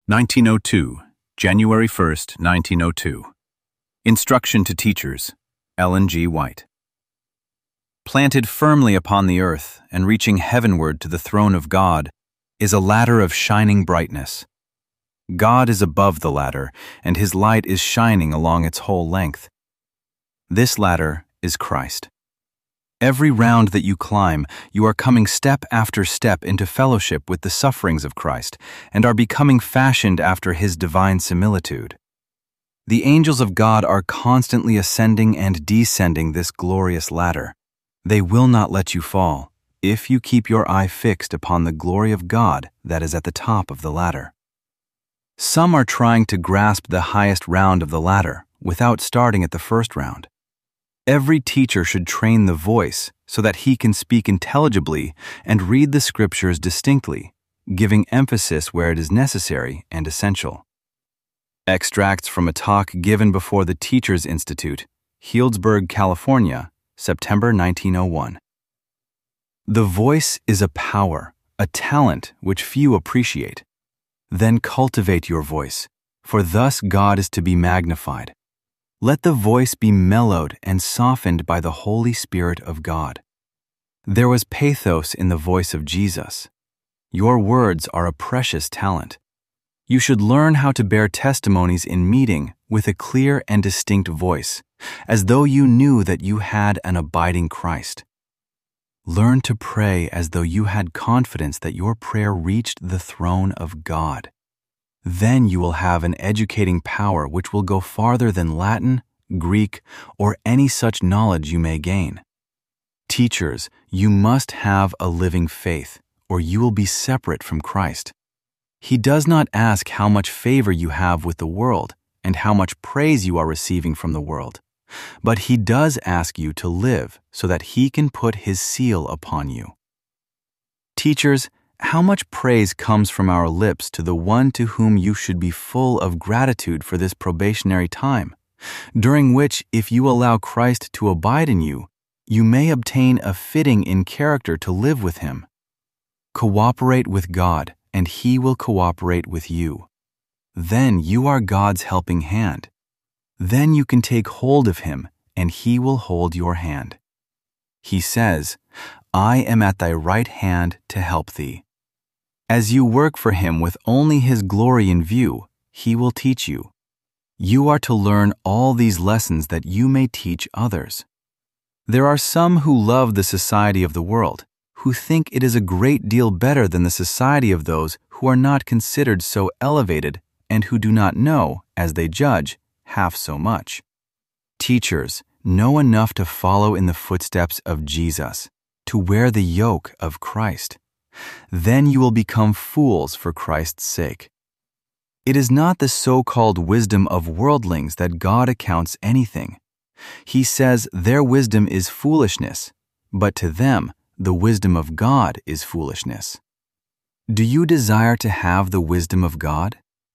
1902, January 1st, 1902. Instruction to Teachers, Ellen G. White. Planted firmly upon the earth and reaching heavenward to the throne of God is a ladder of shining brightness. God is above the ladder, and His light is shining along its whole length. This ladder is Christ. Every round that you climb, you are coming step after step into fellowship with the sufferings of Christ and are becoming fashioned after His divine similitude. The angels of God are constantly ascending and descending this glorious ladder. They will not let you fall if you keep your eye fixed upon the glory of God that is at the top of the ladder. Some are trying to grasp the highest round of the ladder without starting at the first round. Every teacher should train the voice so that he can speak intelligibly and read the scriptures distinctly, giving emphasis where it is necessary and essential. Extracts from a talk given before the Teachers Institute, Healdsburg, California, September 1901. The voice is a power, a talent which few appreciate. Then cultivate your voice, for thus God is to be magnified. Let the voice be mellowed and softened by the Holy Spirit of God. There was pathos in the voice of Jesus. Your words are a precious talent. You should learn how to bear testimonies in meeting with a clear and distinct voice, as though you knew that you had an abiding Christ. Learn to pray as though you had confidence that your prayer reached the throne of God. Then you will have an educating power which will go farther than Latin, Greek, or any such knowledge you may gain. Teachers, you must have a living faith, or you will be separate from Christ. He does not ask how much favor you have with the world and how much praise you are receiving from the world, but He does ask you to live so that He can put His seal upon you. Teachers, how much praise comes from our lips to the one to whom you should be full of gratitude for this probationary time, during which, if you allow Christ to abide in you, you may obtain a fitting in character to live with Him. Cooperate with God, and He will cooperate with you. Then you are God's helping hand. Then you can take hold of Him, and He will hold your hand. He says, "I am at thy right hand to help thee." As you work for Him with only His glory in view, He will teach you. You are to learn all these lessons that you may teach others. There are some who love the society of the world, who think it is a great deal better than the society of those who are not considered so elevated and who do not know, as they judge, half so much. Teachers, know enough to follow in the footsteps of Jesus, to wear the yoke of Christ. Then you will become fools for Christ's sake. It is not the so-called wisdom of worldlings that God accounts anything. He says their wisdom is foolishness, but to them the wisdom of God is foolishness. Do you desire to have the wisdom of God?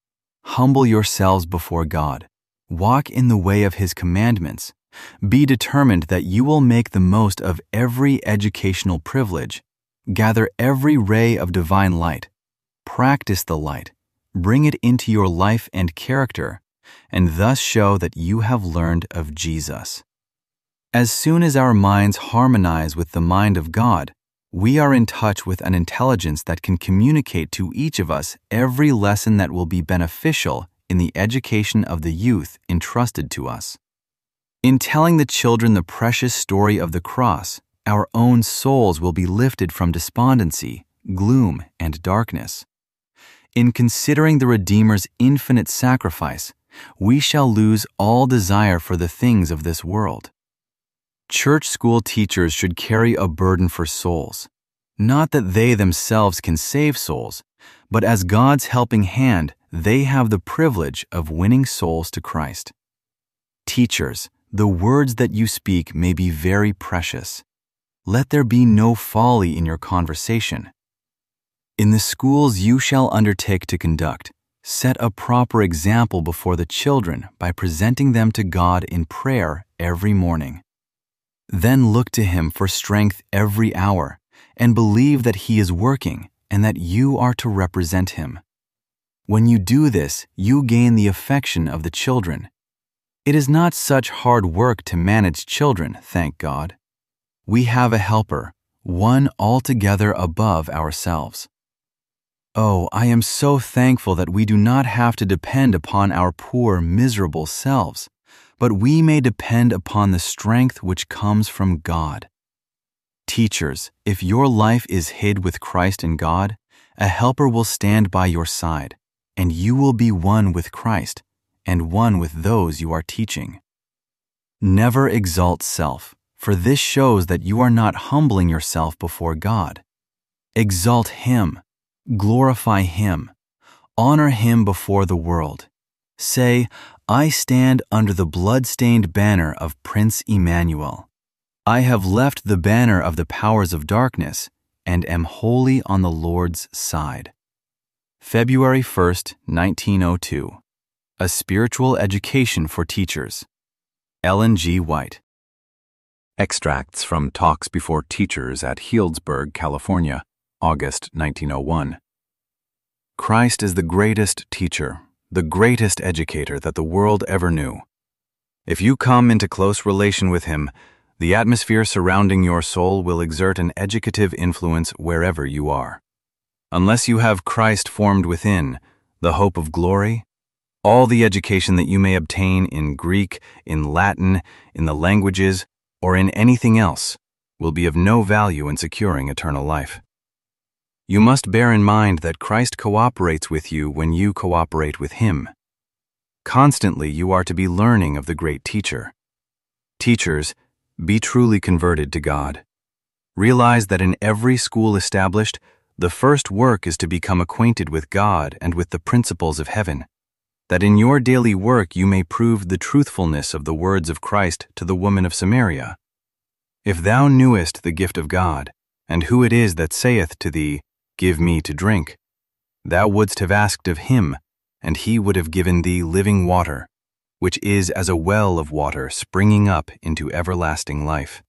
Humble yourselves before God. Walk in the way of His commandments. Be determined that you will make the most of every educational privilege. Gather every ray of divine light. Practice the light. Bring it into your life and character, and thus show that you have learned of Jesus. As soon as our minds harmonize with the mind of God, we are in touch with an intelligence that can communicate to each of us every lesson that will be beneficial in the education of the youth entrusted to us. In telling the children the precious story of the cross, our own souls will be lifted from despondency, gloom, and darkness. In considering the Redeemer's infinite sacrifice, we shall lose all desire for the things of this world. Church school teachers should carry a burden for souls, not that they themselves can save souls, but as God's helping hand, they have the privilege of winning souls to Christ. Teachers, the words that you speak may be very precious. Let there be no folly in your conversation. In the schools you shall undertake to conduct, set a proper example before the children by presenting them to God in prayer every morning. Then look to Him for strength every hour, and believe that He is working and that you are to represent Him. When you do this, you gain the affection of the children. It is not such hard work to manage children, thank God. We have a helper, one altogether above ourselves. Oh, I am so thankful that we do not have to depend upon our poor, miserable selves, but we may depend upon the strength which comes from God. Teachers, if your life is hid with Christ in God, a helper will stand by your side, and you will be one with Christ and one with those you are teaching. Never exalt self, for this shows that you are not humbling yourself before God. Exalt Him, glorify Him, honor Him before the world. Say, I stand under the blood-stained banner of Prince Emmanuel. I have left the banner of the powers of darkness and am wholly on the Lord's side. February 1st, 1902. A Spiritual Education for Teachers. Ellen G. White. Extracts from Talks Before Teachers at Healdsburg, California, August 1901. Christ is the greatest teacher, the greatest educator that the world ever knew. If you come into close relation with Him, the atmosphere surrounding your soul will exert an educative influence wherever you are. Unless you have Christ formed within, the hope of glory, all the education that you may obtain in Greek, in Latin, in the languages, or in anything else will be of no value in securing eternal life. You must bear in mind that Christ cooperates with you when you cooperate with Him. Constantly you are to be learning of the great teacher. Teachers, be truly converted to God. Realize that in every school established, the first work is to become acquainted with God and with the principles of heaven, that in your daily work you may prove the truthfulness of the words of Christ to the woman of Samaria. If thou knewest the gift of God, and who it is that saith to thee, Give me to drink, thou wouldst have asked of Him, and He would have given thee living water, which is as a well of water springing up into everlasting life.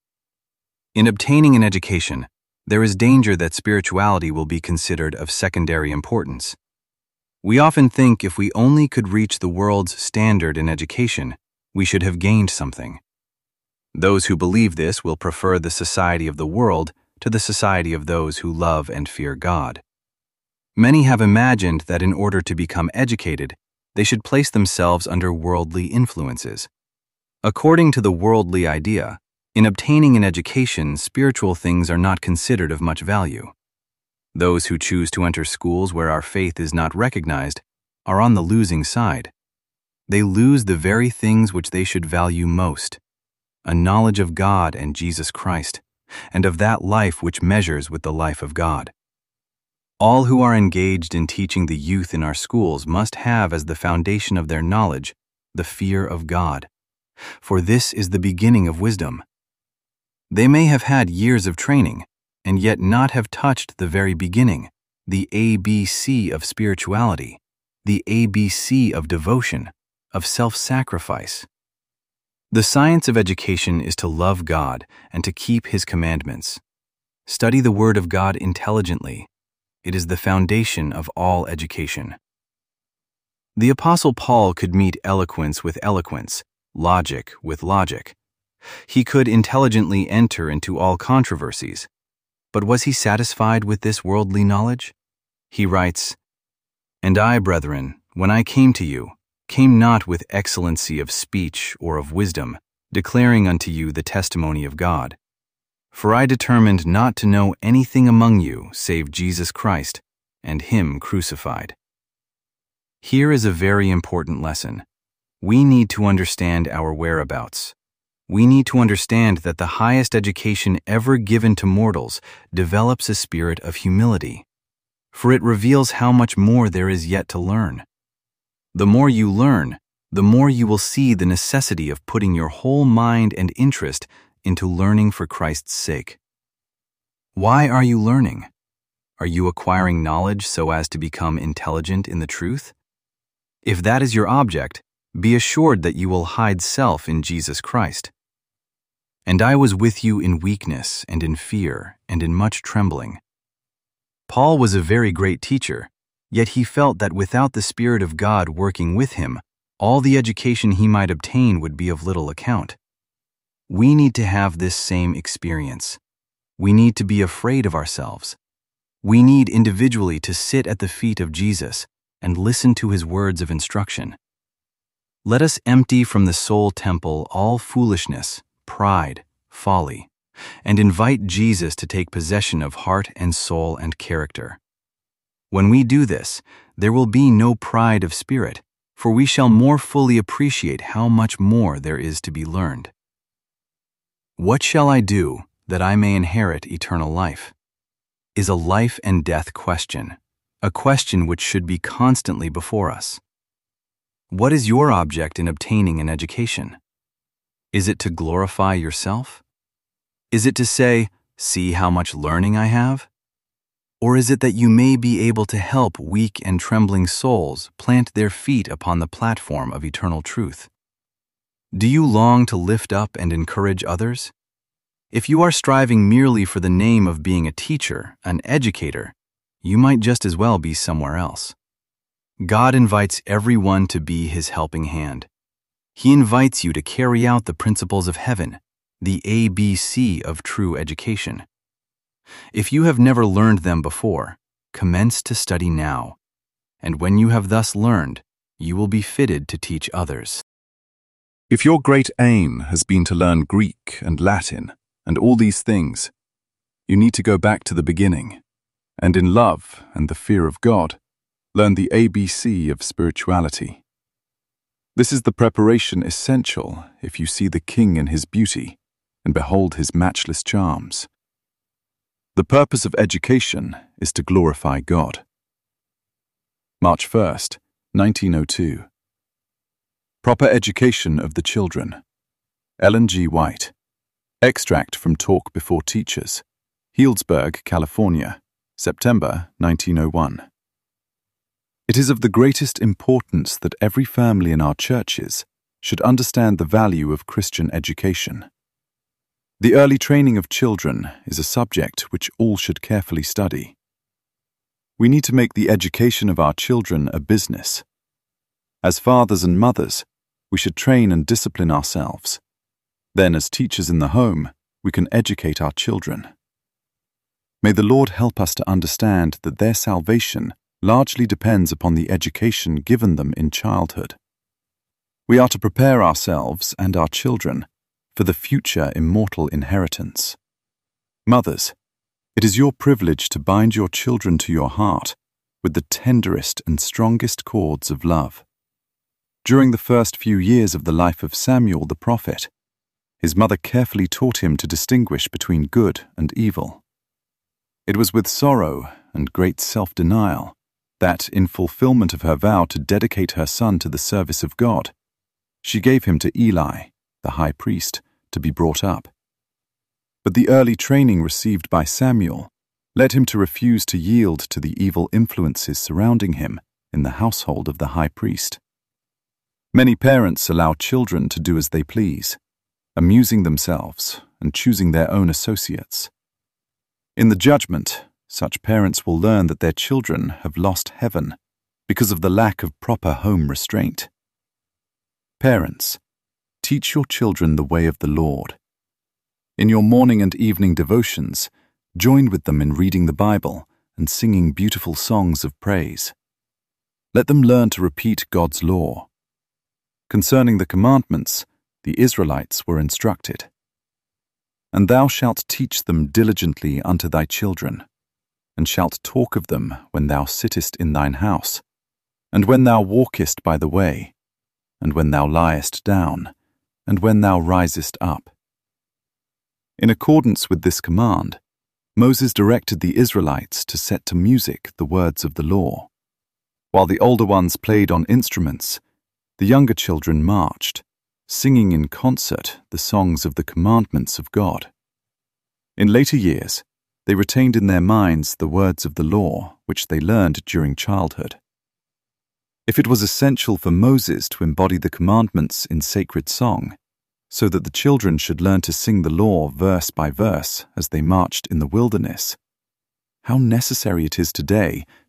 In obtaining an education, there is danger that spirituality will be considered of secondary importance. We often think if we only could reach the world's standard in education, we should have gained something. Those who believe this will prefer the society of the world to the society of those who love and fear God. Many have imagined that in order to become educated, they should place themselves under worldly influences. According to the worldly idea, in obtaining an education, spiritual things are not considered of much value. Those who choose to enter schools where our faith is not recognized are on the losing side. They lose the very things which they should value most: a knowledge of God and Jesus Christ, and of that life which measures with the life of God. All who are engaged in teaching the youth in our schools must have as the foundation of their knowledge the fear of God, for this is the beginning of wisdom. They may have had years of training, and yet not have touched the very beginning, the ABC of spirituality, the ABC of devotion, of self-sacrifice. The science of education is to love God and to keep His commandments. Study the Word of God intelligently. It is the foundation of all education. The Apostle Paul could meet eloquence with eloquence, logic with logic. He could intelligently enter into all controversies. But was he satisfied with this worldly knowledge? He writes, And I, brethren, when I came to you, came not with excellency of speech or of wisdom, declaring unto you the testimony of God. For I determined not to know anything among you save Jesus Christ, and Him crucified. Here is a very important lesson. We need to understand our whereabouts. We need to understand that the highest education ever given to mortals develops a spirit of humility, for it reveals how much more there is yet to learn. The more you learn, the more you will see the necessity of putting your whole mind and interest into learning for Christ's sake. Why are you learning? Are you acquiring knowledge so as to become intelligent in the truth? If that is your object, be assured that you will hide self in Jesus Christ. And I was with you in weakness and in fear and in much trembling. Paul was a very great teacher, Yet he felt that without the Spirit of God working with him, all the education he might obtain would be of little account. We need to have this same experience. We need to be afraid of ourselves. We need individually to sit at the feet of Jesus and listen to his words of instruction. Let us empty from the soul temple all foolishness, pride, folly, and invite Jesus to take possession of heart and soul and character. When we do this, there will be no pride of spirit, for we shall more fully appreciate how much more there is to be learned. What shall I do that I may inherit eternal life? Is a life and death question, a question which should be constantly before us. What is your object in obtaining an education? Is it to glorify yourself? Is it to say, "See how much learning I have"? Or is it that you may be able to help weak and trembling souls plant their feet upon the platform of eternal truth? Do you long to lift up and encourage others? If you are striving merely for the name of being a teacher, an educator, you might just as well be somewhere else. God invites everyone to be his helping hand. He invites you to carry out the principles of heaven, the ABC of true education. If you have never learned them before, commence to study now, and when you have thus learned, you will be fitted to teach others. If your great aim has been to learn Greek and Latin and all these things, you need to go back to the beginning, and in love and the fear of God, learn the ABC of spirituality. This is the preparation essential if you see the King in his beauty and behold his matchless charms. The purpose of education is to glorify God. March 1st, 1902. Proper Education of the Children. Ellen G. White. Extract from Talk Before Teachers. Healdsburg, California, September 1901. It is of the greatest importance that every family in our churches should understand the value of Christian education. The early training of children is a subject which all should carefully study. We need to make the education of our children a business. As fathers and mothers, we should train and discipline ourselves. Then, as teachers in the home, we can educate our children. May the Lord help us to understand that their salvation largely depends upon the education given them in childhood. We are to prepare ourselves and our children for the future immortal inheritance. Mothers, it is your privilege to bind your children to your heart with the tenderest and strongest cords of love. During the first few years of the life of Samuel the prophet, his mother carefully taught him to distinguish between good and evil. It was with sorrow and great self-denial that, in fulfillment of her vow to dedicate her son to the service of God, she gave him to Eli, the high priest, to be brought up. But the early training received by Samuel led him to refuse to yield to the evil influences surrounding him in the household of the high priest. Many parents allow children to do as they please, amusing themselves and choosing their own associates. In the judgment, such parents will learn that their children have lost heaven because of the lack of proper home restraint. Parents, teach your children the way of the Lord. In your morning and evening devotions, join with them in reading the Bible and singing beautiful songs of praise. Let them learn to repeat God's law. Concerning the commandments, the Israelites were instructed. And thou shalt teach them diligently unto thy children, and shalt talk of them when thou sittest in thine house, and when thou walkest by the way, and when thou liest down, and when thou risest up. In accordance with this command, Moses directed the Israelites to set to music the words of the law. While the older ones played on instruments, the younger children marched, singing in concert the songs of the commandments of God. In later years, they retained in their minds the words of the law which they learned during childhood. If it was essential for Moses to embody the commandments in sacred song, so that the children should learn to sing the law verse by verse as they marched in the wilderness, how necessary it is today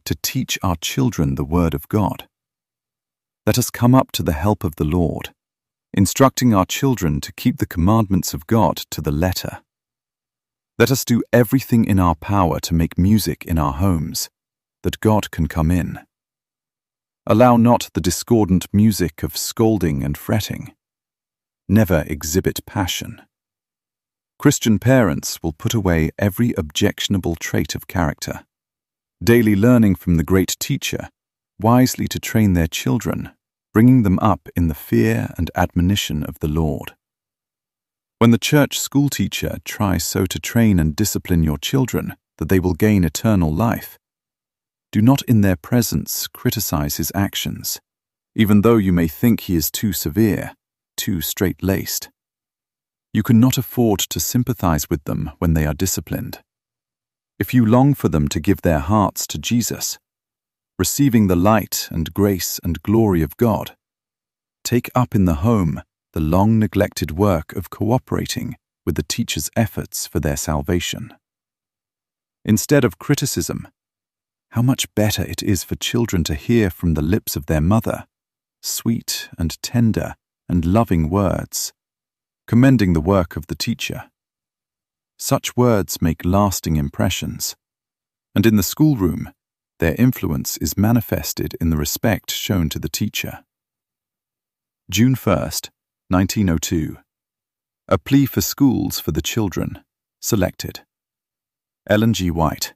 to teach our children the Word of God. Let us come up to the help of the Lord, instructing our children to keep the commandments of God to the letter. Let us do everything in our power to make music in our homes, that God can come in. Allow not the discordant music of scolding and fretting. Never exhibit passion. Christian parents will put away every objectionable trait of character, daily learning from the great teacher, wisely to train their children, bringing them up in the fear and admonition of the Lord. When the church schoolteacher tries so to train and discipline your children that they will gain eternal life, do not in their presence criticize his actions, even though you may think he is too severe, too straight-laced. You cannot afford to sympathize with them when they are disciplined. If you long for them to give their hearts to Jesus, receiving the light and grace and glory of God, take up in the home the long-neglected work of cooperating with the teacher's efforts for their salvation. Instead of criticism, how much better it is for children to hear from the lips of their mother sweet and tender and loving words, commending the work of the teacher. Such words make lasting impressions, and in the schoolroom, their influence is manifested in the respect shown to the teacher. June 1st, 1902. A Plea for Schools for the Children, selected. Ellen G. White.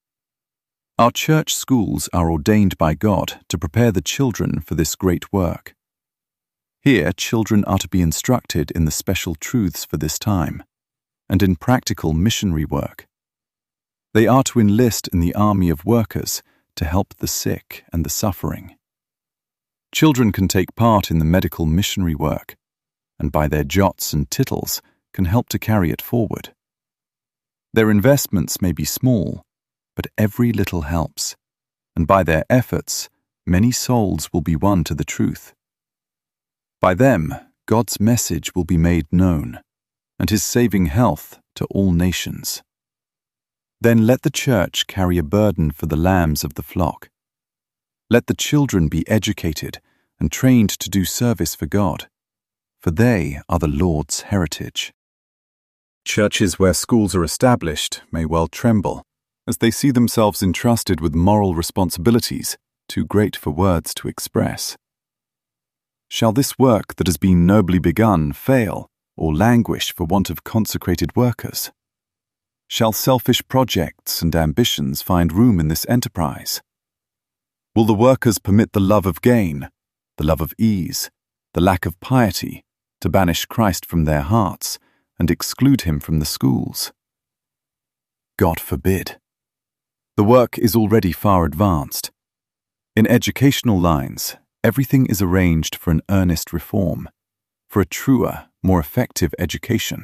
Our church schools are ordained by God to prepare the children for this great work. Here, children are to be instructed in the special truths for this time, and in practical missionary work. They are to enlist in the army of workers to help the sick and the suffering. Children can take part in the medical missionary work, and by their jots and tittles can help to carry it forward. Their investments may be small, but every little helps, and by their efforts, many souls will be won to the truth. By them, God's message will be made known, and his saving health to all nations. Then let the church carry a burden for the lambs of the flock. Let the children be educated and trained to do service for God, for they are the Lord's heritage. Churches where schools are established may well tremble, as they see themselves entrusted with moral responsibilities too great for words to express. Shall this work that has been nobly begun fail or languish for want of consecrated workers? Shall selfish projects and ambitions find room in this enterprise? Will the workers permit the love of gain, the love of ease, the lack of piety to banish Christ from their hearts and exclude him from the schools? God forbid. The work is already far advanced. In educational lines, everything is arranged for an earnest reform, for a truer, more effective education.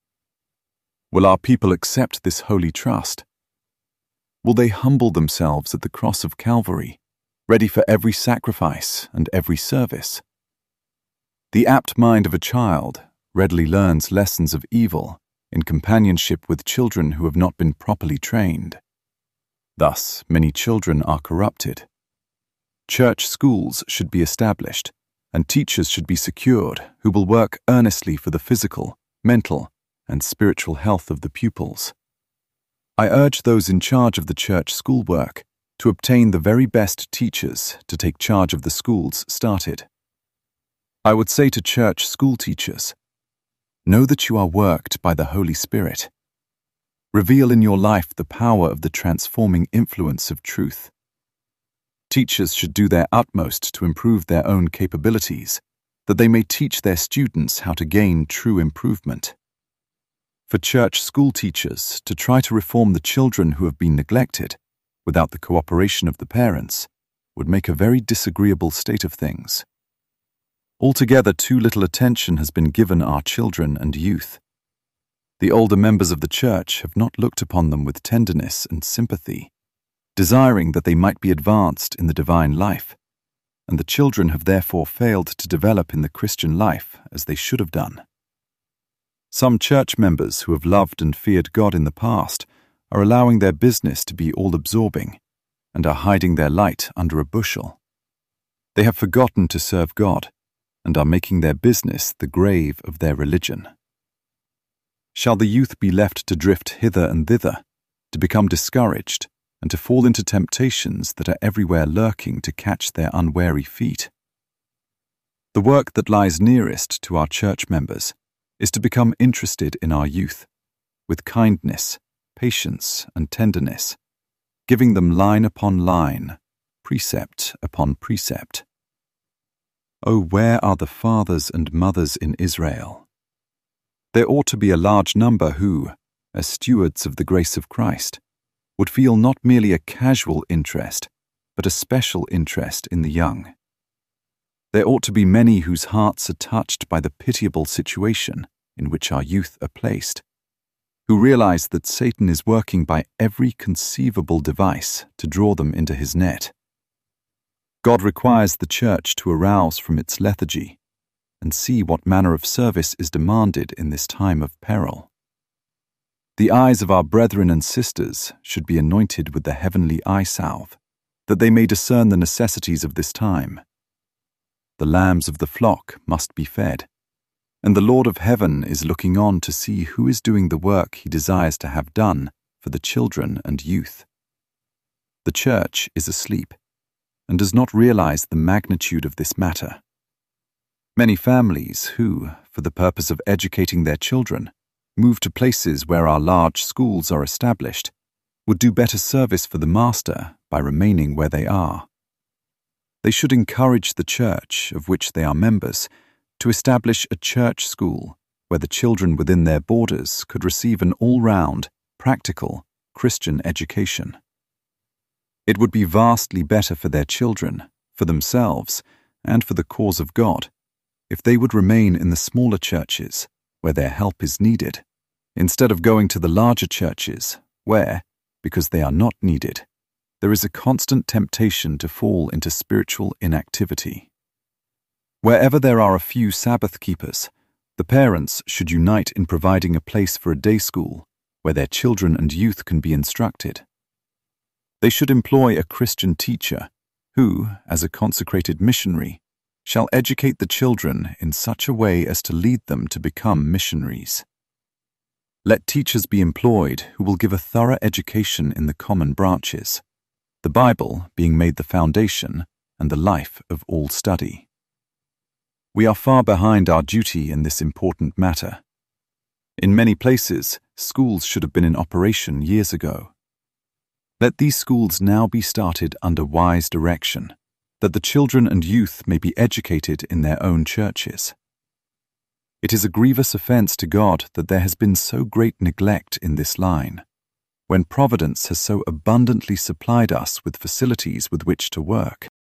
Will our people accept this holy trust? Will they humble themselves at the cross of Calvary, ready for every sacrifice and every service? The apt mind of a child readily learns lessons of evil in companionship with children who have not been properly trained. Thus, many children are corrupted. Church schools should be established, and teachers should be secured who will work earnestly for the physical, mental, and spiritual health of the pupils. I urge those in charge of the church schoolwork to obtain the very best teachers to take charge of the schools started. I would say to church school teachers, know that you are worked by the Holy Spirit. Reveal in your life the power of the transforming influence of truth. Teachers should do their utmost to improve their own capabilities, that they may teach their students how to gain true improvement. For church school teachers to try to reform the children who have been neglected, without the cooperation of the parents, would make a very disagreeable state of things. Altogether, too little attention has been given our children and youth. The older members of the church have not looked upon them with tenderness and sympathy, desiring that they might be advanced in the divine life, and the children have therefore failed to develop in the Christian life as they should have done. Some church members who have loved and feared God in the past are allowing their business to be all-absorbing, and are hiding their light under a bushel. They have forgotten to serve God and are making their business the grave of their religion. Shall the youth be left to drift hither and thither, to become discouraged, and to fall into temptations that are everywhere lurking to catch their unwary feet? The work that lies nearest to our church members is to become interested in our youth, with kindness, patience, and tenderness, giving them line upon line, precept upon precept. Oh, where are the fathers and mothers in Israel? There ought to be a large number who, as stewards of the grace of Christ, would feel not merely a casual interest, but a special interest in the young. There ought to be many whose hearts are touched by the pitiable situation in which our youth are placed, who realize that Satan is working by every conceivable device to draw them into his net. God requires the church to arouse from its lethargy and see what manner of service is demanded in this time of peril. The eyes of our brethren and sisters should be anointed with the heavenly eye salve, that they may discern the necessities of this time. The lambs of the flock must be fed, and the Lord of heaven is looking on to see who is doing the work he desires to have done for the children and youth. The church is asleep and does not realize the magnitude of this matter. Many families who, for the purpose of educating their children, move to places where our large schools are established, would do better service for the Master by remaining where they are. They should encourage the church of which they are members to establish a church school where the children within their borders could receive an all-round, practical, Christian education. It would be vastly better for their children, for themselves, and for the cause of God, if they would remain in the smaller churches where their help is needed, instead of going to the larger churches where, because they are not needed, there is a constant temptation to fall into spiritual inactivity. Wherever there are a few Sabbath keepers, the parents should unite in providing a place for a day school where their children and youth can be instructed. They should employ a Christian teacher who, as a consecrated missionary, shall educate the children in such a way as to lead them to become missionaries. Let teachers be employed who will give a thorough education in the common branches, the Bible being made the foundation and the life of all study. We are far behind our duty in this important matter. In many places, schools should have been in operation years ago. Let these schools now be started under wise direction, that the children and youth may be educated in their own churches. It is a grievous offense to God that there has been so great neglect in this line, when Providence has so abundantly supplied us with facilities with which to work.